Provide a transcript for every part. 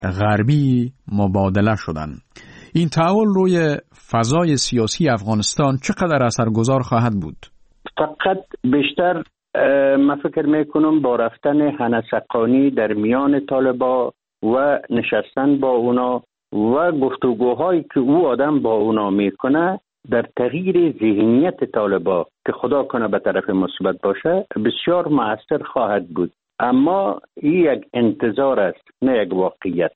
غربی مبادله شدند. این تعامل روی فضای سیاسی افغانستان چقدر اثرگذار خواهد بود؟ فقط بیشتر من فکر میکنم با رفتن هنسقانی در میان طالبا و نشستن با اونا و گفتگوهایی که او آدم با اونا میکنه در تغییر ذهنیت طالبا که خدا کنه به طرف مثبت باشه بسیار مؤثر خواهد بود. اما این یک انتظار است نه یک واقعیت.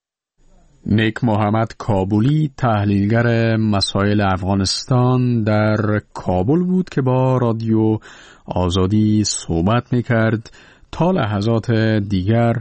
نیک محمد کابلی، تحلیلگر مسائل افغانستان، در کابل بود که با رادیو آزادی صحبت میکرد. تا لحظات دیگر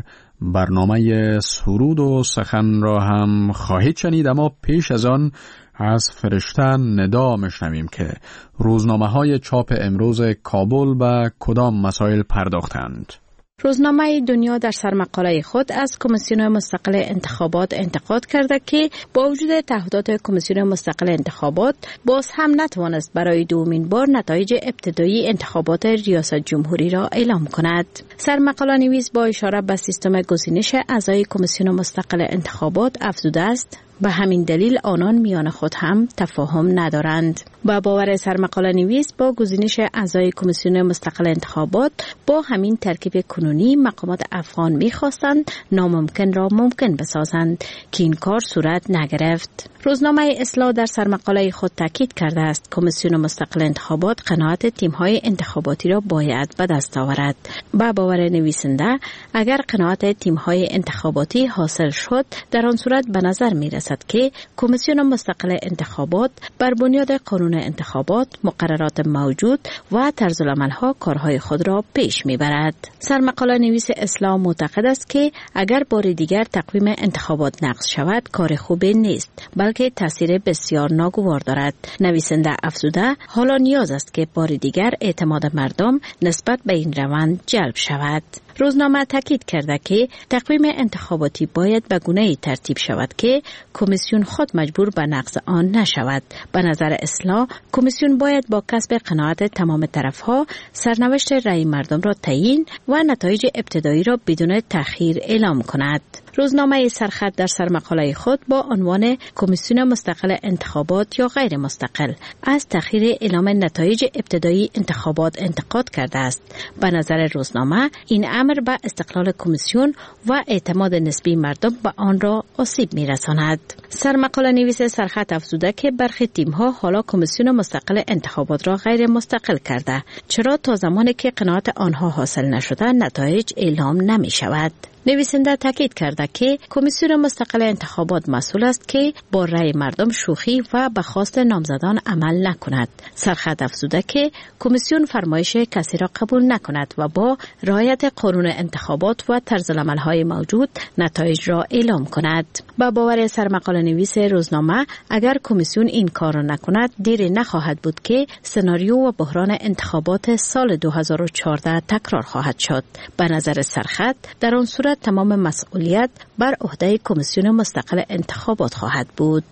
برنامه سرود و سخن را هم خواهید شنید، اما پیش از آن از فرشته ندا میشنویم که روزنامه‌های چاپ امروز کابل به کدام مسائل پرداختند. روزنامه دنیا در سرمقاله خود از کمیسیون مستقل انتخابات انتقاد کرده که با وجود تعهدات کمیسیون مستقل انتخابات باز هم نتوانست برای دومین بار نتایج ابتدایی انتخابات ریاست جمهوری را اعلام کند. سرمقاله نویس با اشاره به سیستم گزینش اعضای کمیسیون مستقل انتخابات افزوده است به همین دلیل آنان میان خود هم تفاهم ندارند. با باور سرمقاله نویس با گزینش اعضای کمیسیون مستقل انتخابات با همین ترکیب کنونی مقامات افغان می‌خواستند ناممکن را ممکن بسازند که این کار صورت نگرفت. روزنامه اصلاح در سرمقاله خود تاکید کرده است کمیسیون مستقل انتخابات قناعت تیم‌های انتخاباتی را باید به دست آورد. با باور نویسنده اگر قناعت تیم‌های انتخاباتی حاصل شد در آن صورت به نظر می‌رسد که کمیسیون مستقل انتخابات بر بنیاد قانون انتخابات، مقررات موجود و طرزالعمل‌ها کارهای خود را پیش می‌برد. سرمقاله نویس اصلاح معتقد است که اگر بار دیگر تقویم انتخابات نقض شود کار خوبی نیست، بلکه تاثیر بسیار ناگوار دارد. نویسنده افزوده حالا نیاز است که بار دیگر اعتماد مردم نسبت به این روند جلب شود. روزنامه تاکید کرده که تقویم انتخاباتی باید به گونه‌ای ترتیب شود که کمیسیون خود مجبور به نقض آن نشود. به نظر اصلاح کمیسیون باید با کسب قناعت تمام طرف‌ها سرنوشت رأی مردم را تعیین و نتایج ابتدایی را بدون تأخیر اعلام کند. روزنامه سرخط در سرمقاله خود با عنوان کمیسیون مستقل انتخابات یا غیر مستقل از تأخیر اعلام نتایج ابتدایی انتخابات انتقاد کرده است. به نظر روزنامه این امر به استقلال کمیسیون و اعتماد نسبی مردم به آن را آسیب می‌رساند. سرمقاله نویس سرخط افزوده که برخی تیم‌ها حالا کمیسیون مستقل انتخابات را غیر مستقل کرده، چرا تا زمانی که قناعت آنها حاصل نشده نتایج اعلام نمی‌شود. نویسنده تاکید کرده که کمیسیون مستقل انتخابات مسئول است که با رأی مردم شوخی و به خواست نامزدان عمل نکند. سرخط افزوده که کمیسیون فرمایش کسی را قبول نکند و با رعایت قانون انتخابات و طرزالعمل‌های موجود نتایج را اعلام کند. با باور سرمقاله نویس روزنامه اگر کمیسیون این کار را نکند دیر نخواهد بود که سناریو و بحران انتخابات سال 2014 تکرار خواهد شد. به نظر سرخط در آن صورت تمام مسئولیت بر عهده کمیسیون مستقل انتخابات خواهد بود.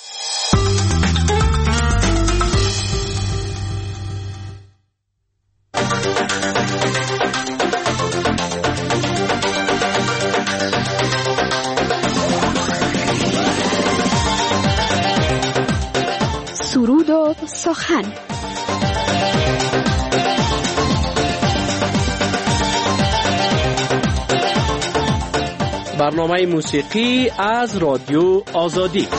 سرود و سخن. برنامه موسیقی از رادیو آزادی.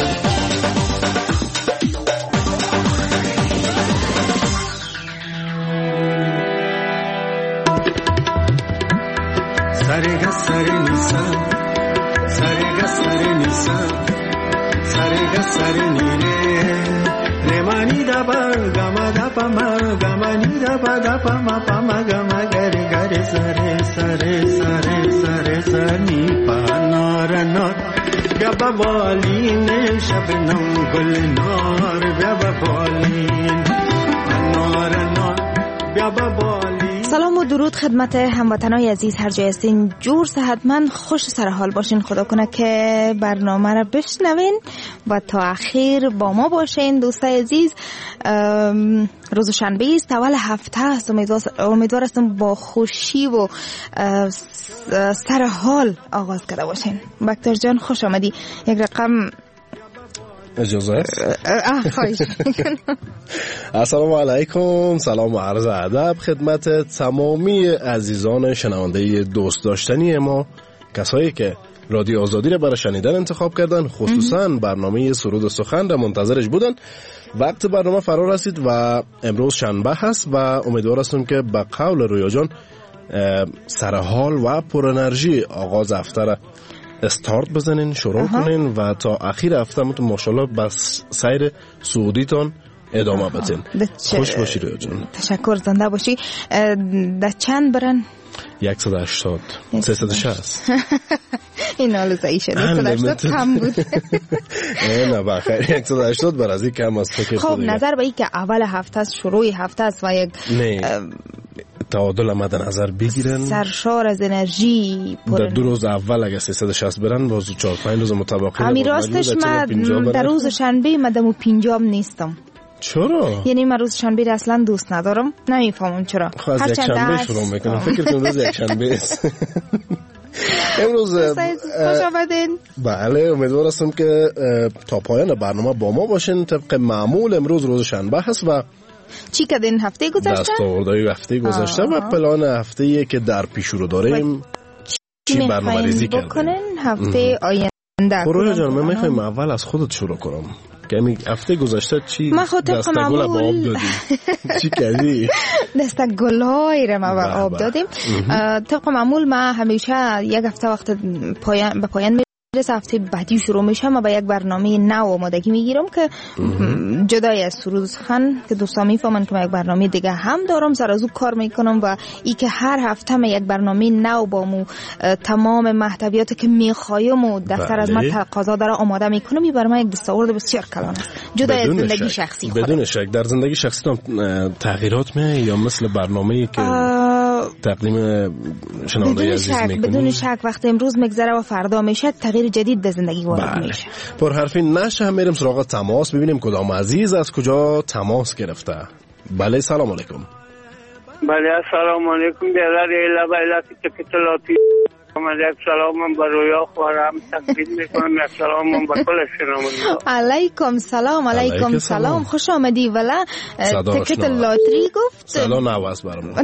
سرگا سر نیسا سرگا سر نیسا سرگا سر نیره رمانی دا با گما دا پا ما گمانی دا با دا پا ما پا ما گما گر گر سر سر سر سر سر نی پا نار نار بیا بالین شبنم گل نار بیا بالین نار نار بیا بالین. سلام و درود خدمت هموطنای عزیز، هر جای هستین جور صحتمند خوش سر حال باشین. خدا کنه که برنامه را بشنوین و تا اخیر با ما باشین. دوستای عزیز، روز شنبه است، اول هفته است. امیدوار هستم با خوشی و سر حال آغاز کرده باشین. بکتر جان خوش آمدی. یک رقم اجازه است؟ خواهش. السلام علیکم، سلام و عرض ادب خدمت تمامی عزیزان شنونده دوست داشتنی ما، کسایی که رادیو آزادی را برای شنیدن انتخاب کردن، خصوصا برنامه سرود و سخن را منتظرش بودن. وقت برنامه فرا رسید و امروز شنبه هست و امیدوار هستم که به قول رویا جان سرحال و پر انرژی آغاز هفته را استارت بزنین، شروع کنین و تا اخیر هفته متون ماشاءالله بس سیر سعودیتان ادامه بدین. خوش باشی رویا جان. تشکر، زنده باشی. در چند برن؟ 180 360. این حال زایی شد. 180 کم بود. نه بخیر، 180 بر از این کم است. خب نظر به این که اول هفته است، شروع هفته است و یک تعادل مد نظر بگیرن، سرشار از انرژی در 2 روز اول اگه 360 برن، باز 4-5 روز متبقی. همین راستش من در روز شنبه مدام 50 نیستم. چرا؟ یعنی من روز شنبه اصلا دوست ندارم، نمیفهمم چرا. خب از یک شنبه شروع میکنم، فکر کنم روز یک شنبه است. امروز خوش آمدین. بله، امیدوار هستم که تا پایان برنامه با ما باشین. طبق معمول امروز روز شنبه هست و چی کردین هفته گذشته؟ دستاوردهای هفته گذشته و پلان هفته‌ای که در پیش رو داریم چی برنامه‌ریزی کردیم هفته آینده. رویا جان، من میخوایم اول از خودت شروع کنم که هفته گذشته چی دستگل با آب دادی؟ چی کردی؟ دستگل‌های رو ما آب دادیم. طبق معمول ما همیشه یک هفته وقت به پایان هفته بعدی شروع میشه، ما با یک برنامه نو آمادگی میگیرم که جدای از سرود سخن که دوستان میفهمن که من یک برنامه دیگه هم دارم، سر از او کار میکنم و ای که هر هفته من یک برنامه نو با مو تمام محتویاتی که میخوایم و در سر از من تقاضا داره آماده میکنم. این برای من یک دستاورد بسیار کلان است، جدای از زندگی شخصی خودم. بدون شک در زندگی شخصی تغییرات میه یا مثل برنامه‌ای که تقدیم شنونده عزیز میکنی؟ بدون شک وقت امروز میگذره و فردا میشه تغییر جدید در زندگی وارد میشه. پر حرفی نشه، هم میریم سراغ تماس، ببینیم کدام عزیز از کجا تماس گرفته. بله سلام علیکم. بله سلام علیکم. برادر لبایلاتی که اطلاعاتی یک سلام به رویا خورم تقدیم میکنم. یک سلام به کل شنوندگان. علیکم سلام. علیکم سلام. خوش آمدی. ولی تکت لاتری گفت صدا نواست برام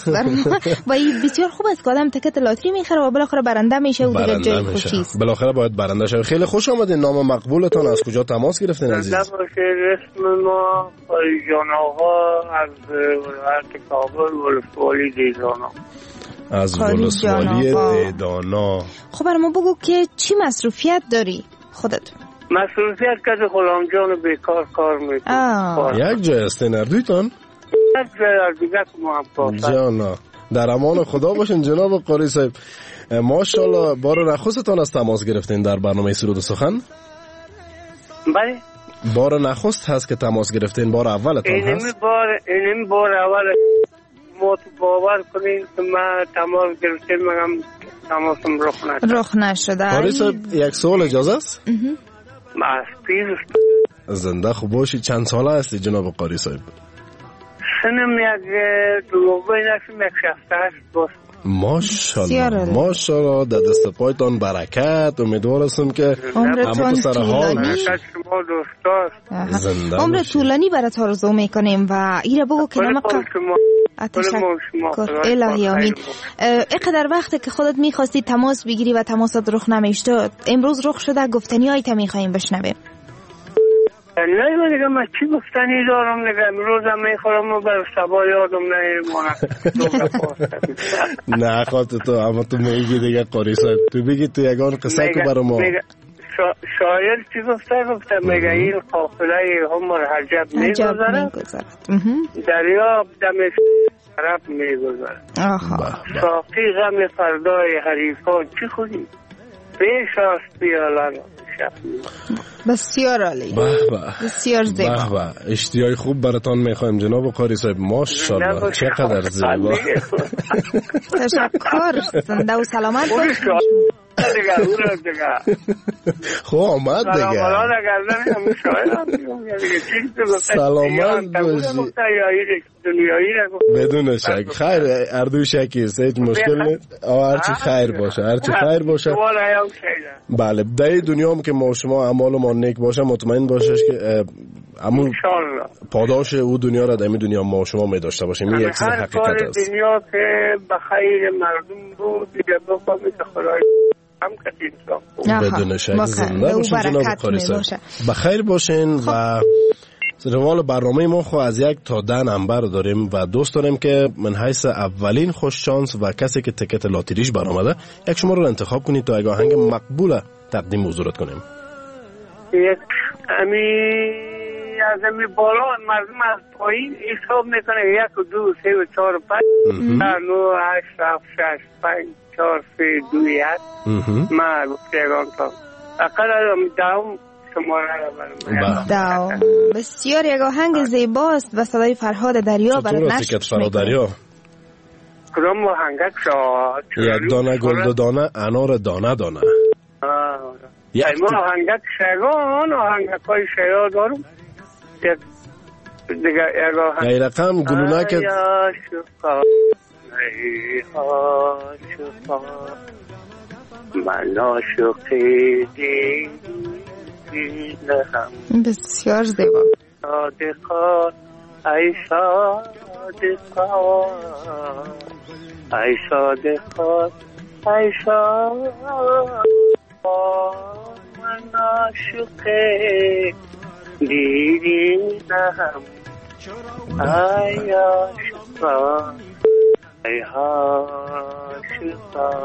و این بسیار خوب است که آدم تکت لاتری میخره و بالاخره برنده میشه و دیگه جای خوشی است. بالاخره باید برنده شه. خیلی خوش آمدین. نام مقبولتون، از کجا تماس گرفتین عزیز؟ اسم ما جان آقا از ولایت کابل ولسوالی دیدانا. از ولسوالی دیدانا. خب برای ما بگو که چی مصروفیت داری خودت؟ مصروفیت که خلام جان بیکار کار میکنم. یک جای است نردویتان؟ یک جای دیگه که ما هم کار جانا در امان خدا باشین جناب قاری صاحب. ماشاءالله بار نخستتان از تماس گرفتین در برنامه سرود و سخن؟ بله بار نخست هست که تماس گرفتین؟ بار اولتان هست؟ اینمی بار اول ما تو باور کنین که من تماس گرفتیم مگم تماسم رخ نشده. قاری صاحب یک سوال اجازه است؟ زنده خوب باشی. چند ساله هستی جناب قاری صاحب؟ سنم یک دروبه نشم یک شفته هست باست. ماشاءالله در دست پایتان برکت. امیدوار هستم که عمرتون طولانی. عمر طولانی برات آرزو میکنیم و ایره بگو که تشکر الهی آمین. اینقدر وقته که خودت میخواستی تماس بگیری و تماست رخ نمیشد، امروز رخ شده. گفتنی هایت میخواییم بشنویم. نه دیگه من چی گفتنی دارم دیگه. امروز هم میخورم و بر سبا یادم نمیمونه. نه خاطر تو، اما تو میگی دیگه قاری صاحب، تو بگی تو یگان قصه که برای ما شاعر چی گفته میگه این قافله همر حجب میگذرد، دریا دم طرف میگذرد، ساقی غم فردای حریفان چی خودی پیش است پیاله بسیار عالی. بسیار زیبا. اشتیای خوب براتان میخوایم جناب قاری صاحب. ماشاءالله چقدر زیبا. تشکر. زنده و سلامت باشید. خب آمد دیگه. سلامت باشی. بدون شک. خیر اردوی شکی است، هیچ مشکل نیست. هرچی خیر باشه، هرچی خیر باشه. بله در دنیا هم که ما شما اعمال ما نیک باشه مطمئن باشش که همون پاداش او دنیا را در این دنیا ما شما می داشته باشیم. این یک چیز حقیقت است. دنیا که بخیر مردم بود دیگه بفهمید خدای هم کردیم. بدون شک زنده باشین جناب قاری صاحب. بخیر باشین. و روال برنامه ما خو از 1 تا 10 نمبر داریم و دوست داریم که من حیث اولین خوش شانس و کسی که تکت لاتریش برآمده یک شما رو انتخاب کنید تا یک آهنگ مقبول تقدیم حضورت کنیم. یک از امی بالا مردم از پایین حساب میکنه 1 و 2 3 و 4 و 5 9 8 7 6 5 4 3 2 1 ما گفتگان تا اقل داوم شماره را برم. بسیار یک آهنگ زیباست و صدای فرهاد دریا برای نشت دریا. کدام آهنگک شد؟ یک دانه گل دو دانه انار دانه دانه. ما آهنگک شگان آهنگک های شیا دارم. دیگه یک آهنگ یه رقم گلونک من عاشقی دیدم. بسیار زیبا. صادقا ای صادقا ای صادقا ای صادقا من عاشقی دیدم ای عاشقا ای عاشقا.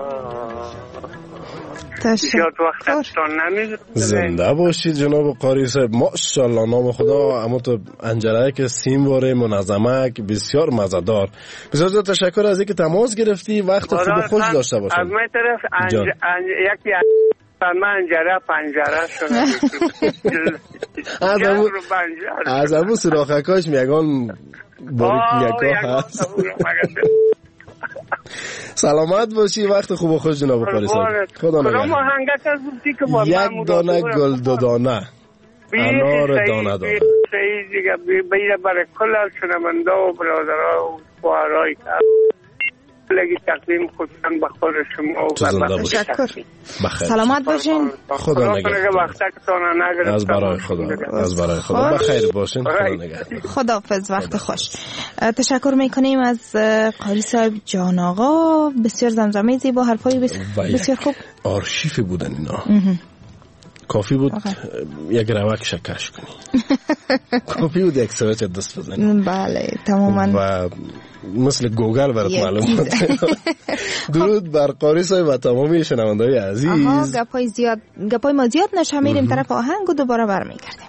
زنده باشید جناب قاری صاحب. ماشاءالله نام خدا. اما تو انجره که سیمواره منظمک بسیار مزدار. بسیار تشکر از اینکه تماس گرفتی. وقت خوب خوش داشته باشید. از من طرف یکی من انجره پنجره شده. از همون سراخکاش میگن باریک هست. سلامت باشی. وقت خوب و خوش جناب قاری صاحب. خدا نگهدار. 1 دانه گل دو دانه انار دانه دانه. بیره برای کل شنونده و برادرها و خواهرای لگی تقدیم خودتان بخور شما و تشکر. سلامت باشین. خدا نگهدار. از برای خدا. از برای خدا. بخیر باشین. خدا نگهدار. خداحافظ. وقت خوش. تشکر میکنیم از قاری صاحب جان آقا. بسیار زمزمه زیبا، حرفای بسیار خوب. آرشیف بودن اینا. کافی بود یک روک شکرش کنی. کافی بود یک سوچ دست بزنی. بله تماما. و مثل گوگل برات معلومات. درود بر قاری صاحب و تمامی شنونده‌های عزیز. گپای ما زیاد نشه، میریم طرف آهنگ و دوباره برمیگردیم.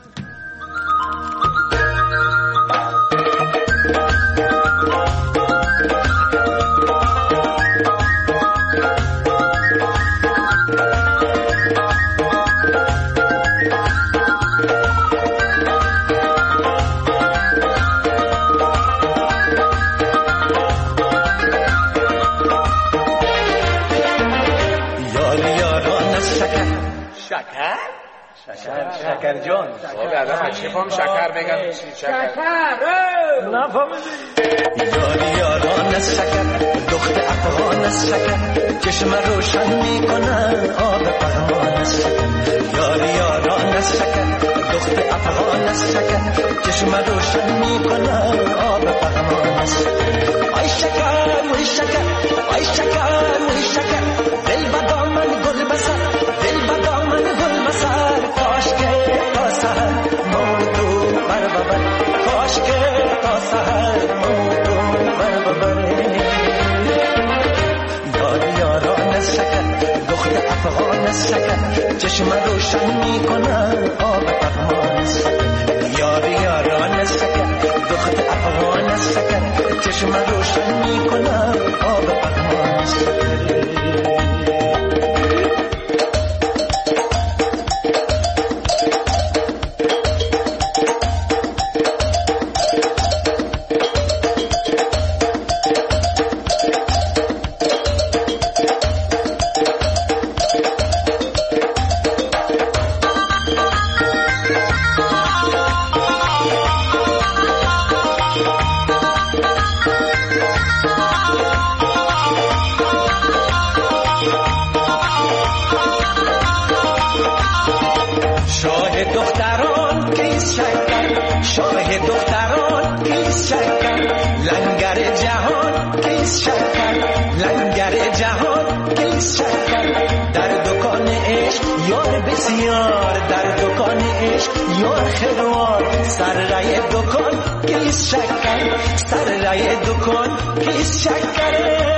شکر جان آدم شفام شکر بگن شکر نفهمیدی. یاری یاران از شکر دخت افغان از شکر چشم روشن میکنن آب پهلوان از شکر. یاری یاران از شکر دخت افغان از شکر چشم روشن میکنن آب پهلوان از شکر. آی شکر وی شکر آی شکر وی شکر دل بدامن گل بسر دل بدامن گل بسر کاش که تا سهر موضوع بر ببر کاش که تا سهر موضوع بر ببر. یاری یاران از شکر دخت افغان از شکر چشم روشن میکنن آب افغان از شکر. یاری یاران از شکر دخت افغان از شکر چشم روشن میکنن آب افغان از شکر. یار بسیار در دکان عشق یار خروار سر رای دکان کیس شکر سر رای دکان کیس شکر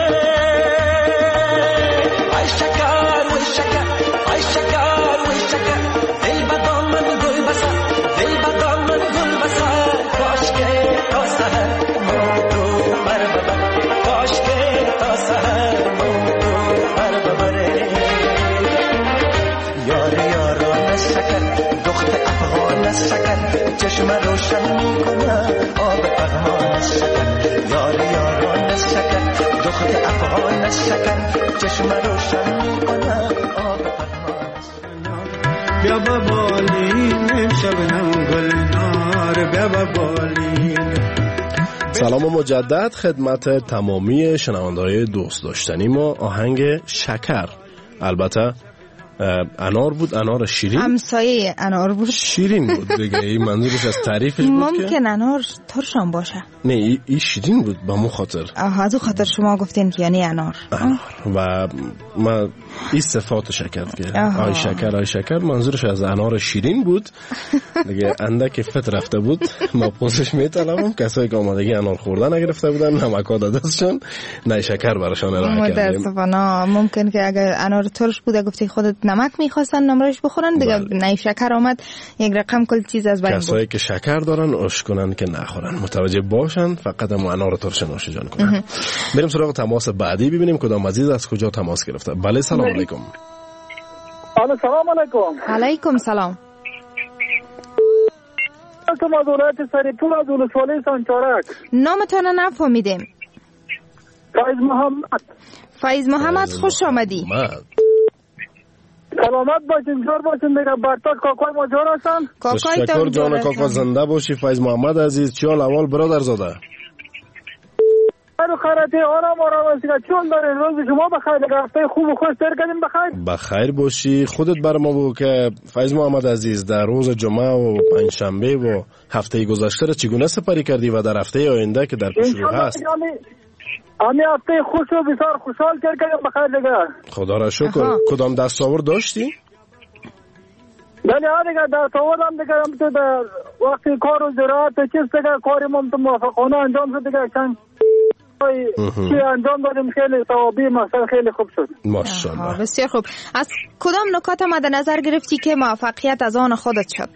ای شکر و شکر ای شکر و شکر دل بدام من گل بسر دل بدام من گل بسر کاش که تا سحر موتو بر ببر کاش که تا سحر موتو بر ببره یار یاران شکر دخت افغان شکر چشم روشن میکنه آب افغان شکر یار یاران شکر دخت افغان شکر چشم روشن میکنه آب افغان شکر بیا بالین شبنم گلنار بیا بالین. سلام مجدد خدمت تمامی شنونده‌های دوست داشتنی ما. آهنگ شکر، البته انار بود، انار شیرین، همسایه انار بود، شیرین بود دیگه. این منظورش از تعریفش بود ممکن انار ترشم باشه. نه این شیرین بود به مو خاطر. از اون خاطر شما گفتین که یعنی انار. و ما این صفات شکر که آی شکر آی شکر منظورش از انار شیرین بود دیگه. اندک فت رفته بود. ما پوزش میطلبم کسایی که آمادگی انار خوردن نگرفته بودن نمک‌ها دادستشون نه شکر براشون ارائه کردیم. متاسفانه ممکن که اگر انار ترش بوده گفتی خودت نمک میخواستن نمرش بخورن دیگه. نه شکر آمد یک رقم کل چیز از بین بود. کسایی که شکر دارن اش کنن که نخورن، متوجه باشن، فقط هم انار ترش نوش جان کنن. بریم سراغ تماس بعدی ببینیم کدام عزیز از کجا تماس گرفته. بله سلام علیکم. سلام علیکم. علیکم سلام. تو از ولایت سریپور از ولسوالی سانچارک. نامتان نفهمیدیم. فایز محمد. فایز محمد خوش آمدی. سلامت باشین، جور باشین دیگه. برتاش کاکای ما جور هستن. کاکای تشکر جان کاکا، زنده باشی. فایز محمد عزیز چیال اول برادر زاده؟ خیراتی آرام است که چون دارین. روز شما بخیر دیگه. هفته خوب و خوش تر کردین بخیر. بخیر باشی. خودت بر ما بگو که فایز محمد عزیز در روز جمعه و پنجشنبه و هفته گذشته را چگونه سپری کردی و در هفته آینده که در پیش رو هست؟ امی هفته خوش و بسیار خوشحال کردیم بخیر دیگه. خدا را شکر. کدام دستاورد داشتی؟ بله دیگه دستاوردم دیگه در وقتی کار و زراعت چیز دیگه کاریم موافقانه انجام شد دیگه. چند چی انجام دادیم خیلی ثوابی مثلا خیلی خوب شد. ماشاءالله بسیار خوب. از کدام نکات مد نظر گرفتی که موفقیت از آن خودت شد؟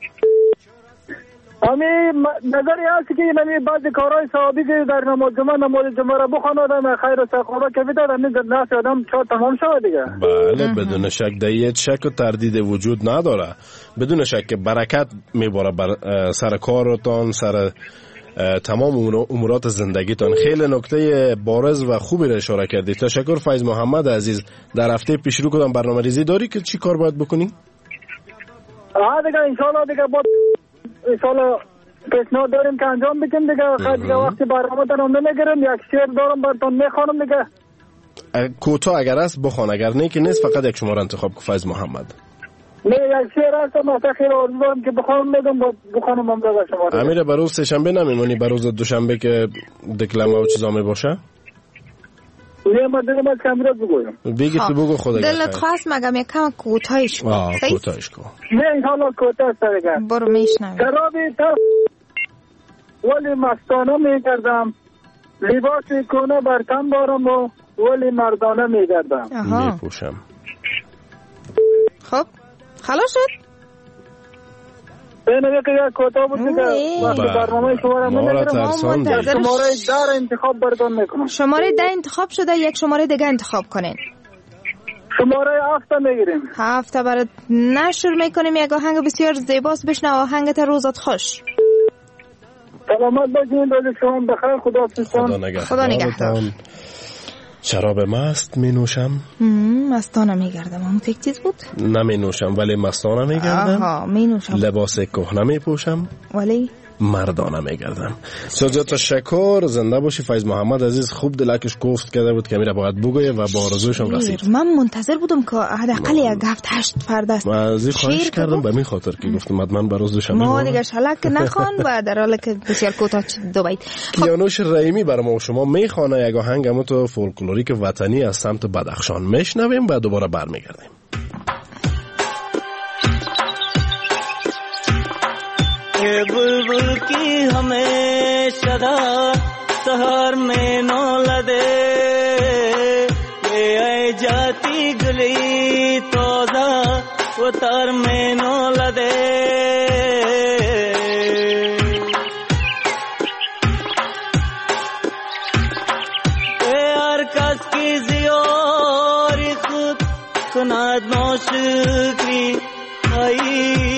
نظری هست که این بعضی کارهای ثوابی که در نماز جمعه را بخواندن خیر و سخاوت که بیدار نفس آدم چا تمام شود دیگه. بله بدون شک دیگه شک و تردید وجود نداره. بدون شک که برکت میباره بر سر کارتان، سر تمام امورات زندگیتان. خیلی نکته بارز و خوبی را اشاره کردی. تشکر فایز محمد عزیز. در هفته پیش رو کدام برنامه ریزی داری که چی کار باید بکنی؟ دیگه انشالله دیگه با انشالله پیشنهاد داریم که انجام بدیم دیگه. دیگه وقتی برنامه دارم نمیگیرم یک شعر دارم براتون میخوانم دیگه. کوتاه اگر است بخوان، اگر نه که نیست فقط یک شماره انتخاب کن فایز محمد. نه یک شعر هست مثلا خیلی آرزو دارم که بخوانم میدم بخوانم هم برای شما. امیر بروز سه شنبه نمیمونی؟ بروز دوشنبه که دکلمه و چیزا می باشه؟ نه من دیگه من کامرا بگویم. بگی تو بگو خدا دلت خواست مگم یکم کوتاهش کن. کوتاهش کن. نه انشالله کوتاه است دیگه. برو میشنویم. شرابی تا ولی مستانه میگردم، لباسی کنه بر تن دارم و ولی مردانه میگردم. میپوشم. خب خلاص شد؟ اینه که یک کوتاه بود دیگه. وقتی برنامه شما را منتظر شماره 10 انتخاب براتون میکنم. شماره 10 انتخاب شده، یک شماره دیگه انتخاب کنین. شماره 7 میگیریم. 7 برات نشر میکنیم. یک آهنگ بسیار زیباست، بشنو آهنگت روزت خوش. سلامت باشین، روز شما بخیر. خدا نگهدار. شراب مست می نوشم. مستانه می گردم. همون تک چیز بود؟ نمی نوشم ولی مستانه می گردم. می نوشم. لباس کهنه می پوشم ولی مردانه می گردم. سوزا تشکر. زنده باشی فایز محمد عزیز. خوب دلکش گفت کرده بود که میره باید بگویه و با آرزوشم رسید. من منتظر بودم که حداقل یک هفت 8 فرد است. من از خواهش کردم به می خاطر که گفتم حتما بروز دوشنبه ما دیگه شلک نخوان و در حالی که بسیار کوتاه دو بیت. کیانوش رحیمی برای ما و شما میخوانه یک آهنگ تو فولکلوریک وطنی از سمت بدخشان. میشنویم و دوباره برمیگردیم. बुलबुल की हमेशा सहर में नौलदे ये जाती गली तोजा उतर में नौलदे यार कस की जियोरी खुद कुनाद नौशक्री आई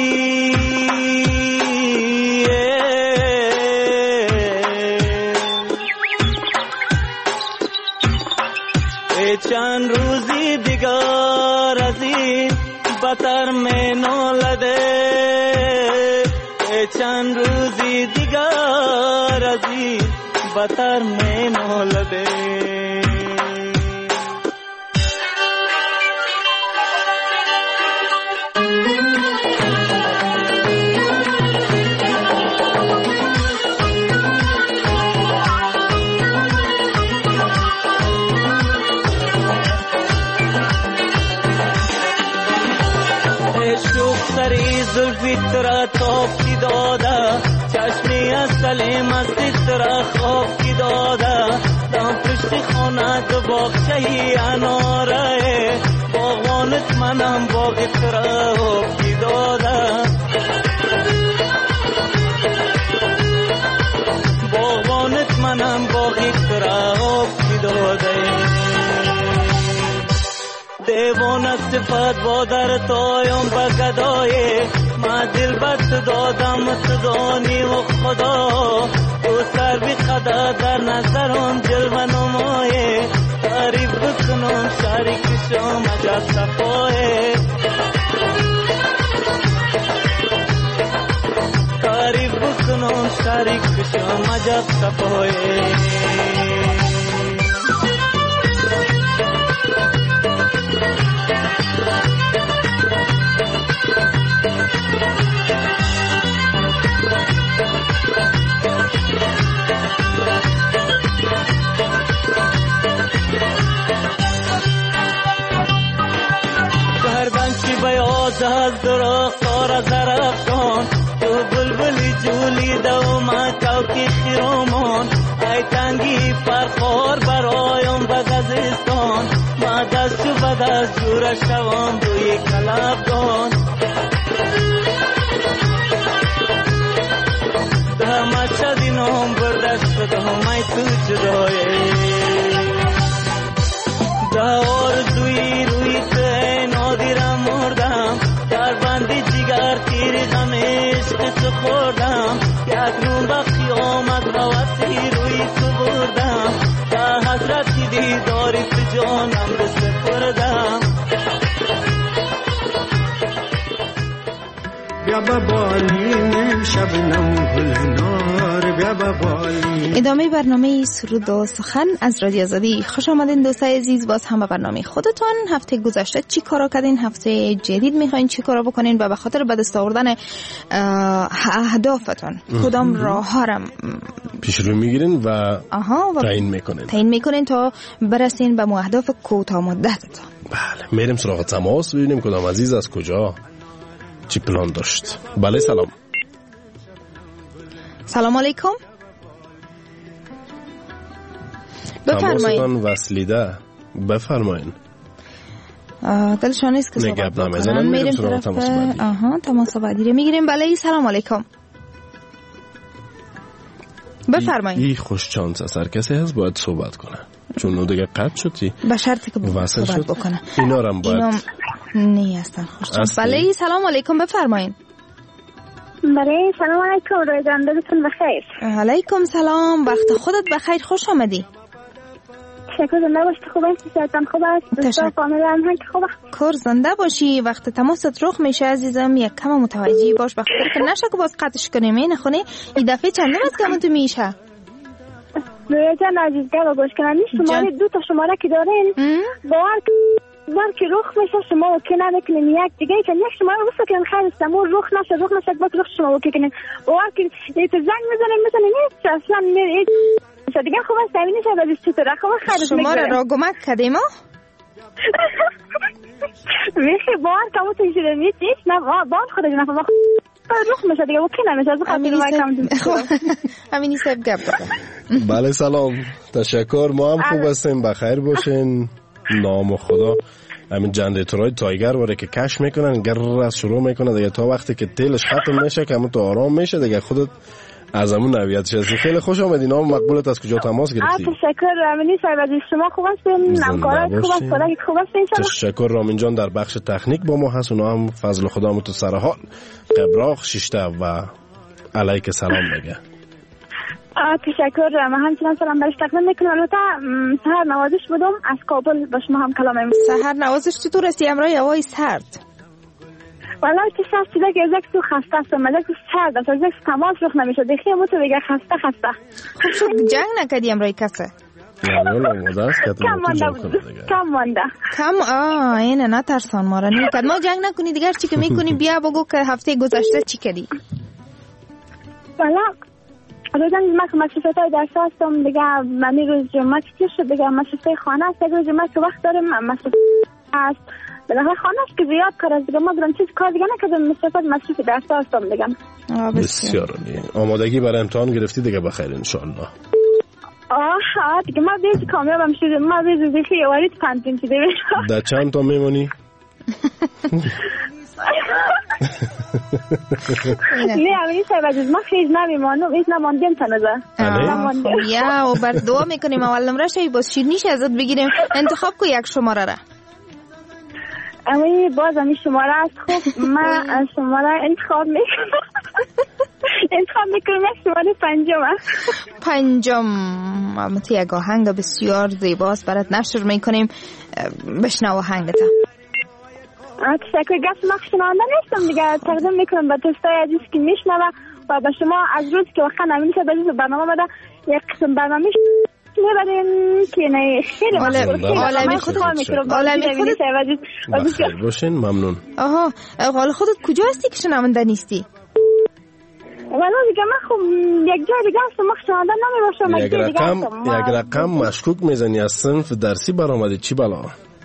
چند روزی دیگر از این بطر میں نولده چند روزی دیگر از این بطر میں نولده زلفی ترا توب کی دادا چشمی اصلی مستی ترا خواب کی دادا دام پشت خانه دو باغچه‌ای اناره باغوانت منم باغ ترا خواب کی دادا باغوانت منم باغ ترا خواب کی دادا دیوانه صفت با در تایم بگدای ما دل بست دادم تدانی و خدا تو سر بی خدا در نظرم جلوه نمایه تعریف بکنم شریک شم عجب صفایه تعریف بکنم شریک شم عجب صفایه بیاز از درختار درختان تو بلبلی جولی دوما کوکی خیرامان ای تنگی فرخار برایم بگزستان ما دست و بدست جور شوام روی کلبدان دهمت شدینم بردست بدهم ای تو جدایه ده آرزوی روی تو نادیرم مردم در بندی جگر تیری غم عشق تو خوردم یک نون با قیامت حوثی روی تو بردم در حضرتی دیداری تو جانم به سپردم بیا با بالین شبنم گلنار بیا با بالین. ادامه برنامه سرود و سخن از رادیو آزادی. خوش آمدین دوستای عزیز باز هم به برنامه خودتون. هفته گذشته چی کارا کردین؟ هفته جدید میخواین چی کارا بکنین و به خاطر به دست آوردن اهدافتون کدام راه ها را پیش رو میگیرین و تعیین میکنین تا برسین به اهداف کوتاه مدتتون. بله میریم سراغ تماس ببینیم کدام عزیز از کجا چی پلان داشت. بله سلام. سلام علیکم. بفرمایید. تماستان وصلیده. بفرمایید. دلشان نیست که صحبت بکنن. میریم طرف تماس بعدی میگیریم. بله سلام علیکم. بفرمایید. این خوش چانس است. هر کسی هست باید صحبت کنه چون اون دیگه قطع شدی به شرطی که صحبت بکنه. اینا رو هم باید نه هستن خوش چانس. بله سلام علیکم بفرمایید. بله سلام علیکم روزان روزتون بخیر. علیکم سلام وقت خودت بخیر خوش آمدی. تشکر زنده باشی خوب هستی صحتم خوب است دوستا فامیل هم خوبه کور زنده باشی. وقت تماست رخ میشه عزیزم یک کم متوجهی باش بخاطر که نشه که باز قطعش کنیم این نخونی این دفعه چندم از کم تو میشه روی جان عزیز گل گوش کنن شماره 2 تا شماره که دارین بار که رخ میشه شما اوکی نمیکنین یک دیگه که یک شماره واسه که خیلی استمو رخ نشه باز رخ شما اوکی کنین وار که تو زنگ میزنین نه اصلا دیگه خوب است تامین شه بعدش چطوره خوب خیلی شما را گمک کردیم میخه بار کامو تو شده نیست نه بار خودت نفهم رخ میشه دیگه اوکی نمیشه از خاطر همینی سب گپ بله سلام تشکر ما هم خوب هستیم بخیر باشین نام خدا همین جنریتورهای تایگر باره که کش میکنن گر از شروع میکنه دیگه تا وقتی که تیلش ختم میشه که همون تو آرام میشه دیگه خودت از همون نویتش هستی. خیلی خوش آمدی نام مقبولت از کجا تماس گرفتی؟ تشکر رامینی صاحب از شما خوب هستین همکارات خوب است خدا خوب است تشکر رامین جان در بخش تکنیک با ما هست اونا هم فضل خدا هم تو سر حال قبراق شیشته و علیک سلام بگه. تشکر من همچنان سلام برش تقدیم میکنم. البته سحر نوازش بودم از کابل با شما هم کلام امروز. سحر نوازش چطور است امروز هوای سرد؟ والله که شب چیزا که ازک تو خسته هستم ازک تو سرد است ازک تماس رخ نمیشه دیگه مو تو بگه خسته خب شو جنگ نکردی امروز کسه؟ نه والا مدرس کم مانده اینه نترسان ما را نمیکرد ما جنگ نکنی دیگر چی که میکنی بیا بگو که هفته گذشته چی کردی؟ والا روزان من مصرفت های درس هستم دیگه من روز جمعه چی شد دیگه مصرفت خانه است دیگه روز جمعه که وقت دارم مصرفت هست بالاخره خانه است که زیاد کار است دیگه ما برام چیز کار دیگه نکردم مصرف درس هستم دیگه. بسیار عالی. آمادگی برای امتحان گرفتی دیگه بخیر ان شاء الله. دیگه ما بیت کامیابم شدیم ما بیت دیگه وارد پنجم شدیم. در چند تا میمونی؟ نه امی سبز ما خیلی نمیمونم ایش نماندیم تنازه یا و بر دعا میکنیم اول نمره شوی باز شیرینیش ازت بگیریم انتخاب کو یک شماره را امی باز امی شماره است خوب من شماره انتخاب میکنم یک شماره پنجم متی یک آهنگ بسیار زیباست برات نشر میکنیم بشنو آهنگتا. تشکر گفت ما شنونده نیستم دیگه تقدیم میکنم به دوستای عزیز که میشنوه و به شما از روز که وقت نمینی شد عزیز برنامه بده یک قسم برنامه میبریم که نه خیلی عالمی خودت بخیر باشین ممنون. حالا خودت کجا هستی که شنونده نیستی؟ والا دیگه من خب یک جای دیگه هستم ما شنونده نمیباشم یک رقم مشکوک میزنی از صنف درسی برآمدی چی بلا؟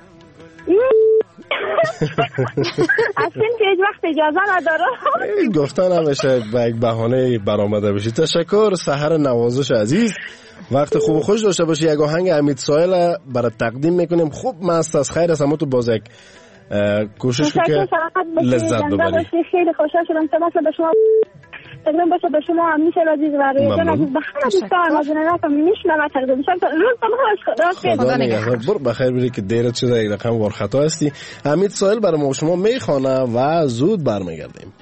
اصلا که هیچ وقت اجازه نداره گفتن نمیشه به یک بهانه برآمده بشی. تشکر سحر نوازش عزیز وقت خوب و خوش داشته باشی. یک آهنگ امید سایل برای تقدیم میکنیم خوب مست از خیر است اما تو باز یک کوشش که لذت ببری. خیلی خوشحال شدم تماس به شما تقدیم باشه به شما همیشه عزیز و رویتون عزیز بخیر دوستان از نراتم میشنم تقدیم شما روز خدا نگهدار برو بخیر بری که دیرت شده یک رقم وار خطا هستی. امید سایل برای ما شما میخوانه و زود برمیگردیم.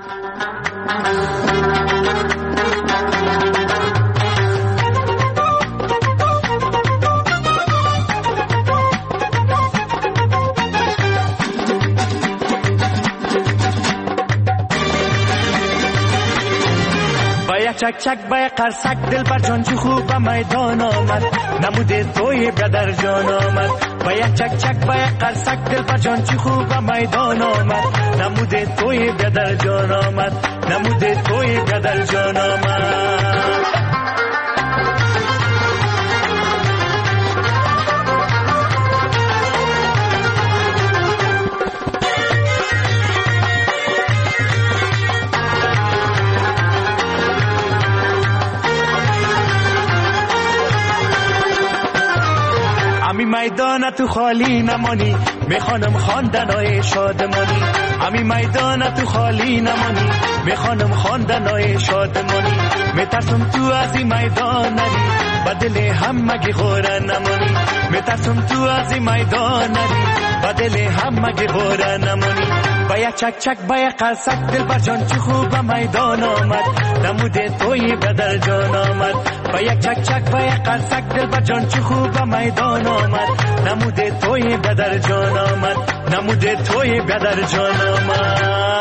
چک چک بای قرصک دل بر جان چو خوب به میدان آمد نموده توی بدر جان آمد بای چک چک بای قرصک دل بر جان چو خوب به میدان آمد نموده توی بدر جان آمد نموده توی بدر جان آمد. امی میدان تو خالی نمانی میخوانم خواندنای شادمانی امی میدان تو خالی نمانی میخوانم خواندنای شادمانی میترسم تو از این میدان نری بدل همگی غوره نمانی میترسم تو از این میدان نری بدل همگی غوره نمانی باید چک چک باید قلسک دل بر جان چو خوب به میدان آمد نموده توی بدر جان آمد باید چک چک باید قلسک دل بر جان چو خوب به میدان آمد نموده توی بدر جان آمد نموده توی بدر جان آمد.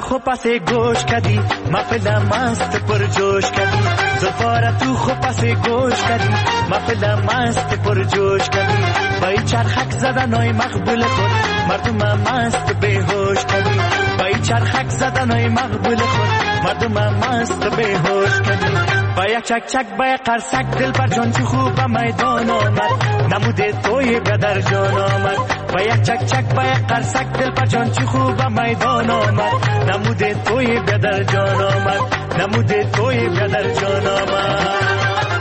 خو پس گوش کردی محفل مست پر جوش کردی زلفا تو خو پس گوش کردی محفل مست پر جوش کردی بای چرخک زدنای مقبول خود مردم مست بیهوش کردی بای چرخک زدنای مقبول خود مردم مست بیهوش کردی بای چک چک بای قرصک دل پر جان چی خوب میدان آمد نموده توی بدر جان آمد بای چک چک بای قرصک دل پر جان چی خوب میدان آمد نموده توی بدر جان آمد نموده توی بدر جان آمد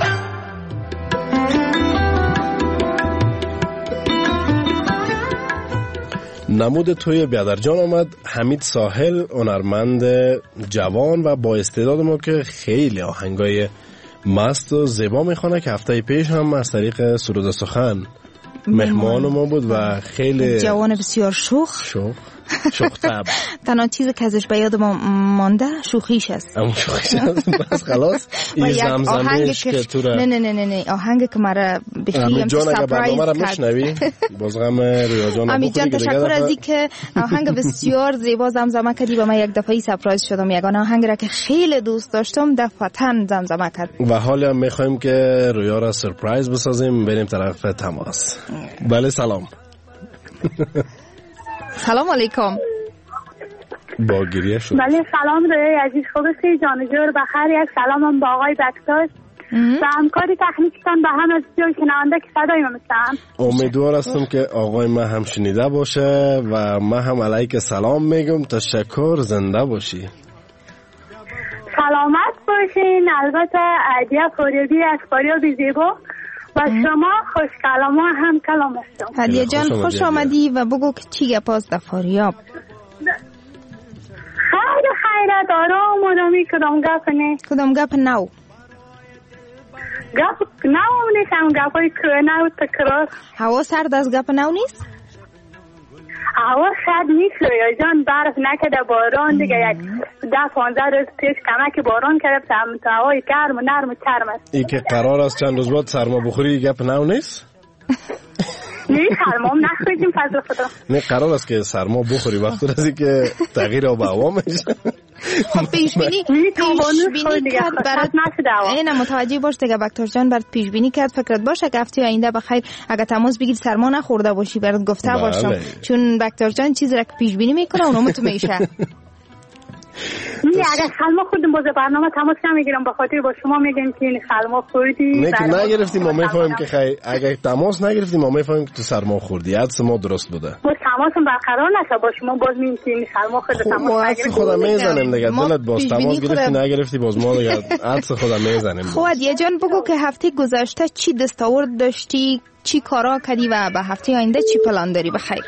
نمود توی بیادرجان آمد. حمید ساحل، هنرمند جوان و با استعداد ما که خیلی آهنگای مست و زیبا میخونه که هفته پیش هم از طریق سرود سخن مهمان ما بود و خیلی جوان بسیار شوخ طبع. تنها چیزی که ازش به یاد ما مانده شوخیش است. اما شوخیش است بس خلاص. این زمزمهش که تو را نه آهنگ که مرا بخیم جان اگه برنامه را میشنوی بازغم رویا جان امی جان تشکر از این که آهنگ بسیار زیبا زمزمه کردی و من یک دفعه سپرایز شدم. یگانه آهنگ را که خیلی دوست داشتم دفعتاً زمزمه کرد و حالا هم میخوایم که رویا را سرپرایز بسازیم بریم طرف تماس. بله سلام. سلام علیکم. با گریه شد. بله سلام روی عزیز خوبستی جانجور بخیر. یک سلام هم با آقای بکتاش و همکاری تکنیکتان به هم از جای شنونده که صدای ما میشن. امیدوار هستم که آقای ما هم شنیده باشه و ما هم علیک سلام میگم. تشکر، زنده باشی. سلامت باشین. البته عدیه فاریابی از فاریابی زیبا و شما خوش کلام ها هم کلام هستم. عدیه جان خوش آمدی و بگو که چی گپاست در فاریاب. خیره دارم آدمی کدام گپ نه. کدام گپ نو؟ گپ نو نیست، هم گپای نو تکرار. هوا سرد از گپ نو نیست؟ هوا سرد نیست رویا جان، برف نکده، باران دیگه یک 10-15 روز پیش کمک باران کرد. هوای گرم و نرم و چرم است. این که قرار است چند روز بعد سرما بخوری گپ نو نیست؟ نه سرما هم نخوردیم فضل خدا. نه قرار است که سرما بخوری وقتی رسی که تغییر آب و هوا میشه. پیش بینی کرد برات اینه متوجه باش دیگه. بکتر جان برات پیش بینی کرد. فکرت باشه که هفته آینده بخیر اگه تماس بگیر سرما نخورده باشی برات گفته باشم. چون بکتر جان چیزی را که پیش بینی میکنه اونم تو میشه. نه اگر سلما خوردیم باز برنامه تماس نمیگیرم، به خاطر با شما میگم که این سلما خوردی. نه که نگرفتیم ما میفهمیم که خیلی اگر تماس نگرفتیم ما میفهمیم که تو سرما خوردی. حدس ما درست بوده. با تماسم برقرار نشه با شما باز میگیم که این سلما خورده تماس نگرفتیم. خدا میزنیم دیگه. دلت باز تماس گرفتی نگرفتی باز ما دیگه حدس خدا میزنیم. خود یه جان بگو که هفته گذشته چی دستاورد داشتی، چی کارا کردی و به هفته آینده چی پلان داری؟ بخیر.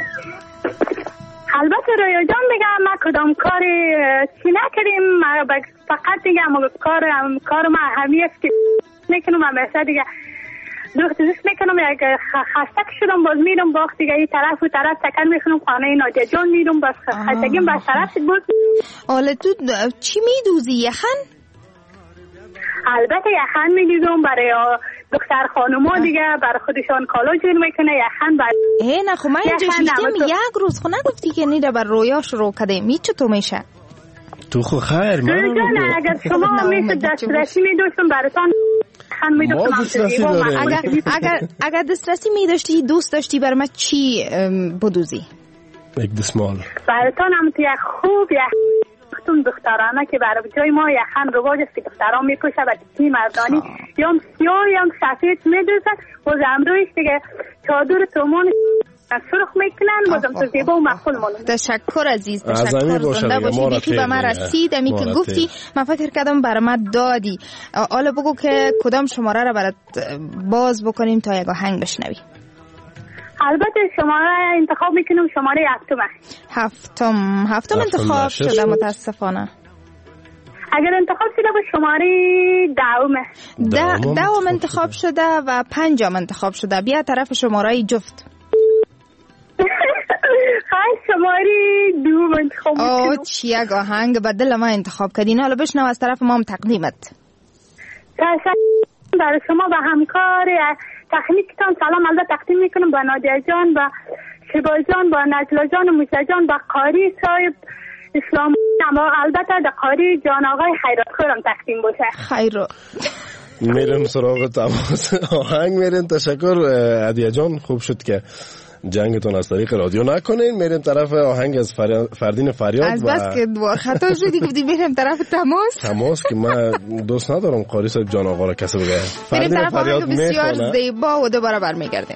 البته رویا جان میگم ما کدام کاری چی نکردیم، فقط میگم کار ما همیه که میکنم همیشه دیگه دوست میکنم. یک خسته شدم باز میرم باخت دیگه این طرف و طرف تکن میخونم خانه نادیه جان میرم باز خستگیم باز طرف بود. حالا تو چی میدوزی؟ یخن؟ البته یخن میدوزم برای دختر خانوما دیگه برای خودشان کالا جور میکنه یخن. نه خب من اینجا شیشتیم یک روز خب نگفتی که نیره بر رویاش رو کده می چطور میشه؟ تو خو خیر من جان اگر شما میشه دسترسی میدوستم براتان خن میدوستم. اگر دسترسی میداشتی دوست داشتی بر من چی بدوزی؟ یک دستمال براتان هم تو یک خوب دخترانه که برای جای ما یخن رواج است که دختران میپوشه و تی مردانی یا هم سیاه یا هم سفید میدوزن. باز امرویش دیگه چادر تومان سرخ میکنن. بازم تو زیبا و مقبول مالون. تشکر عزیز، تشکر. زنده باشی. بیخی به من رسید امی که گفتی من فکر کردم برای من دادی. حالا بگو که کدام شماره را برات باز بکنیم تا یک آهنگ بشنوی. البته شماره انتخاب میکنم شماره هفتم انتخاب شده متاسفانه. اگر انتخاب شده با شماره دوم انتخاب شده و 5 انتخاب شده. بیا طرف شماره جفت. شماره 2 انتخاب میکنم. چی یک آهنگ به دل ما انتخاب کردین. حالا بشنو از طرف ما هم تقدیمت. تشکر برای شما و همکار تکنیکتان سلام البته تقدیم میکنم با نادیه جان و شبا جان با نجلا جان و موسی جان با قاری صاحب اسلام اما البته در قاری جان آقای خیرات خورم تقدیم باشه. خیرات میرم سراغ تماس آهنگ میریم. تشکر عدیه جان، خوب شد که جنگتون از طریق رادیو نکنین. میریم طرف آهنگ از فردین فریاد. از بس که خطا شدی گفتی میریم طرف تماس که من دوست ندارم قاری صاحب جان آقا را کسی بگه. میریم طرف آهنگ بسیار زیبا و دوباره برمیگردیم.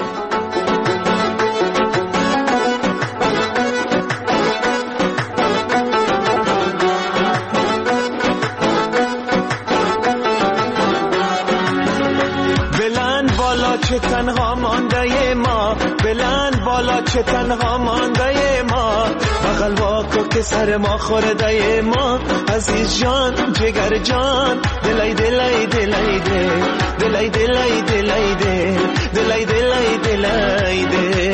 چه تنها مانده ما، بلند بالا چه تنها مانده ما، بغل واکو که سر ما خورده ما، عزیز جان جگر جان، دلای دلای دلای دل، دلای دلای دلای دل، دلای دلای دلای دل،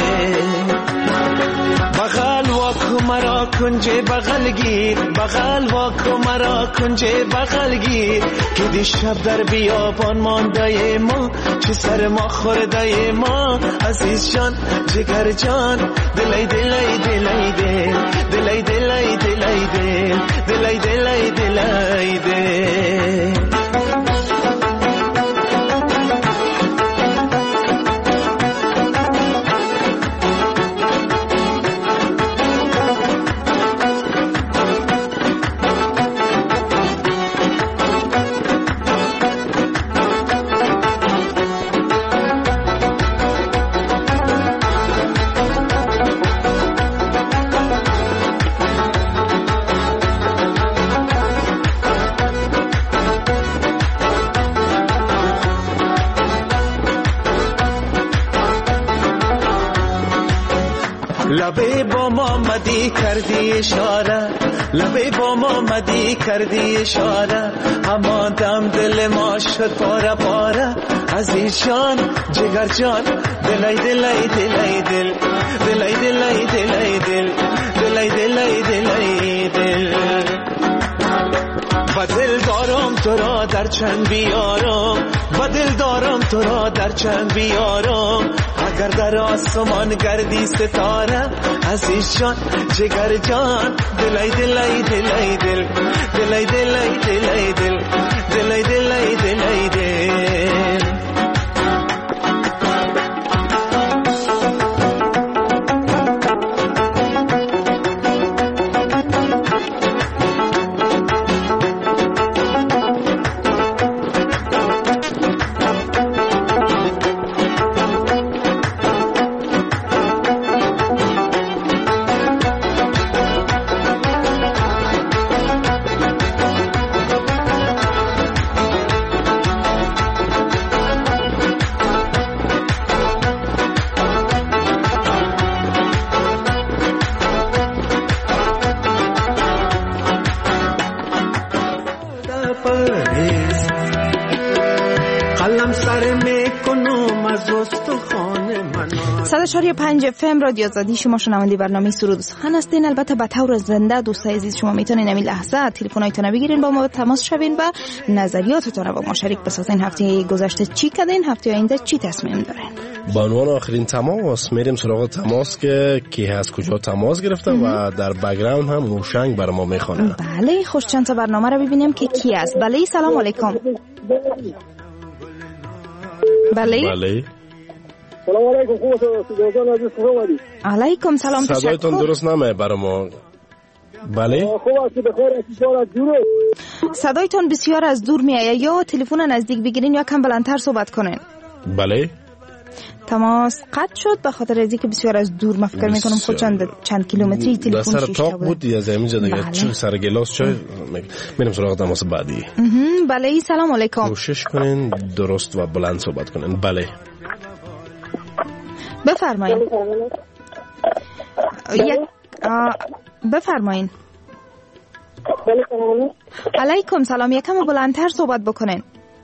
بغل واکو مرا کنجه بغل گیر، بغل واکو مرا کنجه بغل گیر، که دی شب در بیابان مانده ما، چه سر ما خورده ما، عزیز جان جگر جان، دلای دلای دلای دل، دلای دلای دلای دل، دلای دلای دلای دل. لبه با ما مدی کردی اشاره، لبه با ما مدی کردی اشاره، اما دم دل ما شد پاره پاره، عزیز جان جگر جان، دلای دلای دلای دل، دلای دلای دلای دل، دلای دلای دلای دل، با دل دارم تو را در چند بیارم، با دل دارم تو را در چند بیارم، اگر در آسمان گردی ستاره، عزیز جان جگر جان، دلای دلای دلای دل، دلای دلای دلای دل، دلای دلای دلای دل. صدای 5 FM رادیو آزادی، شما شنونده برنامه سرود و سخن هستین. البته به طور زنده دوستای عزیز شما میتونین همین لحظه تلفن‌هایتون بگیرین، با ما تماس شوین و نظریاتتون رو با ما شریک بسازین. هفته گذشته چی کردین؟ هفته آینده چی تصمیم دارین؟ با عنوان آخرین تماس میریم سراغ تماس که کی هست، کجا تماس گرفته و در بک‌گراند هم موشنگ بر ما میخونه. بله، خوش چند تا برنامه رو ببینیم که کی هست. بله، سلام علیکم. بله سلام علیکم. خوب صداتون عزیز خوبی؟ علیکم سلام. صدایتون درست نمیاد برای ما. بله خوب است، بخیر است. دور صدایتون بسیار از دور میاد، یا تلفن نزدیک بگیرین یا کم بلندتر صحبت کنین. بله تماس قطع شد به خاطر از اینکه بسیار از دور. من فکر میکنم خود چند کیلومتری تلفن سر تاق بود یا زمینجا دیگه. چون سر گلاس چای میرم سراغ تماس بعدی. بله سلام علیکم. کوشش کنین درست و بلند صحبت کنین. بله بفرمایید. بفرمایید. علیکم سلام. یکم بلندتر صحبت بکنین.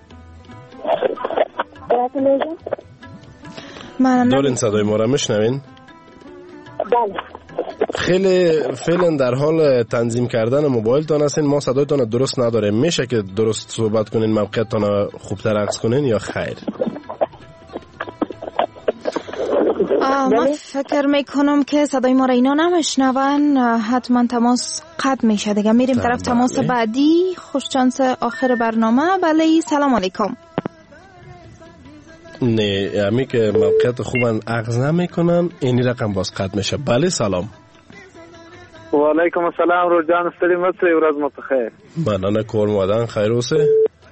دارین صدای ما را میشنوین؟ بله. خیلی فعلا در حال تنظیم کردن موبایلتان هستین، ما صدایتان درست نداریم. میشه که درست صحبت کنین، موقعیتان خوبتر عکس کنین یا خیر؟ من فکر میکنم که صدای ما را اینا نمیشنون، حتما تماس قطع میشه دیگه. میریم طرف تماس بعدی. خوش شانس آخر برنامه. بله سلام علیکم. نه امی که موقعیت خوبن اخذ نمیکنن اینی رقم باز قطع میشه. بله سلام. و علیکم السلام. روزان استری مصری ورځ مو بخیر. مننه کور مودان خیر اوسه.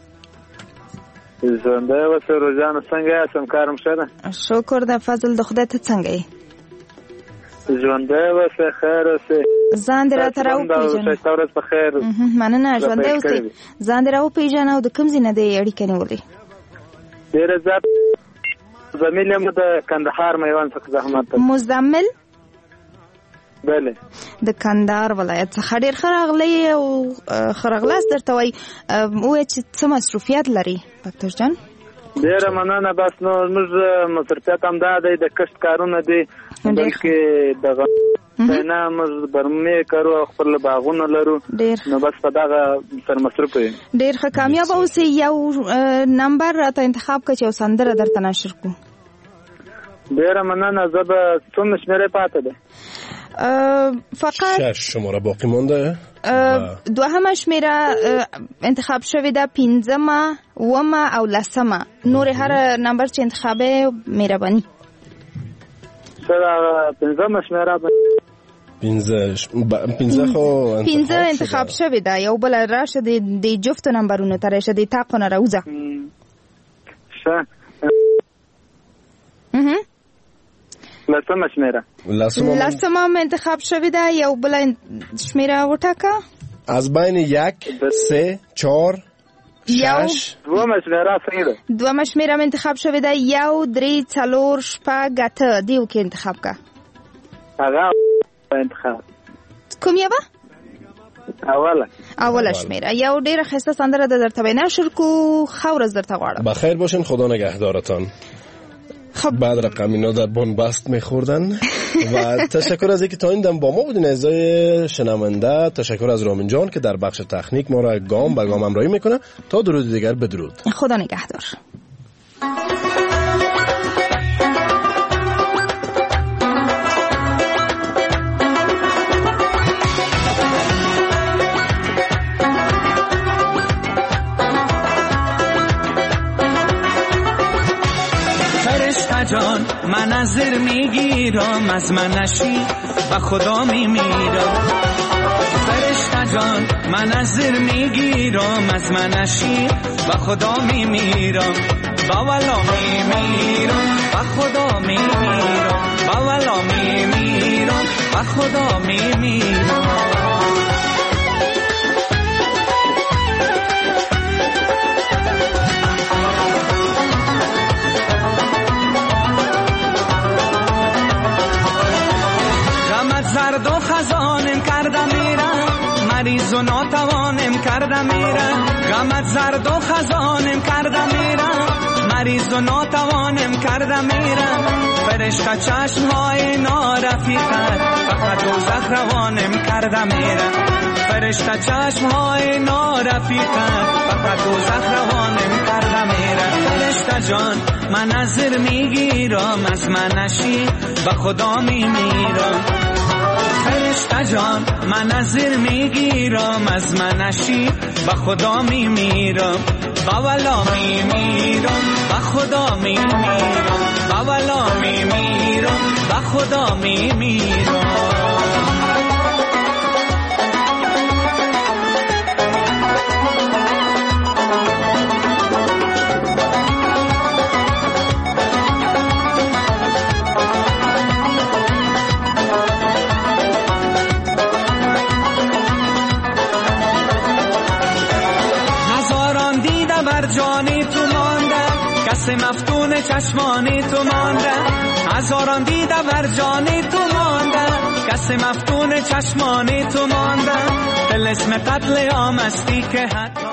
زنده اوسه. روزان څنګه اسم کارم شده؟ شکر د فضل د خدای ته څنګه یې؟ ژوندی اوسه خیر اوسه. ځان دې راته راوپېژنه. ښایسته ورځ په خیر. مننه ژوندی اوسه. ځان دې راوپېژنه او د کوم ځای نه دې اړیکه نیولې؟ ډېره زیات زمیل یم د کندهار میوند څخه زحمت. مزمل؟ بله. د کندهار ولایت څخه ډېر ښه راغلی او ښه راغلاست درته وایي. ووایه چې څه مصروفیت لري بکتر جان؟ ډېره مننه. بس نو زموږ مصروفیت همدا دی، د کښت کارونه دي، بلکې دغه نه موږ برمې کارو او خپل باغونه لرو، نو بس په دغه سر مصروف یم. ډېر ښه کامیابه اوسئ. یو نمبر راته انتخاب کړه چې یو سندره درته نشر کړو. ډېره مننه. زه به څومره شمېرې پاتې دی؟ فقط 6 شماره باقی مونده. دوهمه شمیره انتخاب شوی ده، 5مه، 9مه او 10مه. نور هر نمبر چې انتخابه مهربانی. سره 5مه شمیره 15 خو 15 انتخاب شوی ده. یو بل راشه د جفت نمبرونو ترشه د تاقونه راوځه. شه لسمه شمیره. لسمه انتخاب شوی ده. یو بل شمیره وټاکه. از بین 1 3 4 6 دومه شمیره څنګه ده؟ دومه شمیره انتخاب شوی ده. 1 3 4 شپږ 8 دیو کې انتخاب کا. هغه انتخاب کوم یو؟ اوله شمیره. یو ډیره خسته سندره ده درته بیان شر کو. خورز درته غواړم. بخیر باشین. خدا نگهدارتان. خب بعد رقم اینا در بنبست میخوردن و تشکر از اینکه تا این دم با ما بودین اعزای شنونده. تشکر از رامین جان که در بخش تکنیک ما را گام به گام همراهی میکنه. تا درود دیگر بدرود. خدا نگهدار. جان من از زیر میگیرم، از من نشی و خدا میمیرم. فرشته جان من از زیر میگیرم، از من نشی و خدا میمیرم. با ولا میمیرم و خدا میمیرم. با ولا میمیرم و خدا میمیرم. زرد و خزانم کردم میرم، مریض و ناتوانم کردم میرم. غمت زرد و خزانم کردم میرم، مریض و ناتوانم کردم میرم. فرشته چشمهای نارفیقت فقط دوزخ روانم کردم میرم. فرشته چشمهای نارفیقت فقط دوزخ روانم کردم میرم. فرشته جان من از زیر میگیرم، از من نشی و خدا میمیرم. فرشته جان من از زیر میگیرم، از من نشی و خدا میمیرم. با ولا میمیرم و خدا میمیرم. با ولا میمیرم و خدا میمیرم. جانی تو مانده، کس مفتون چشمانی تو مانده. هزاران دیده بر جانی تو مانده، کس مفتون چشمانی تو مانده. طلسم قتل عام استی که حتی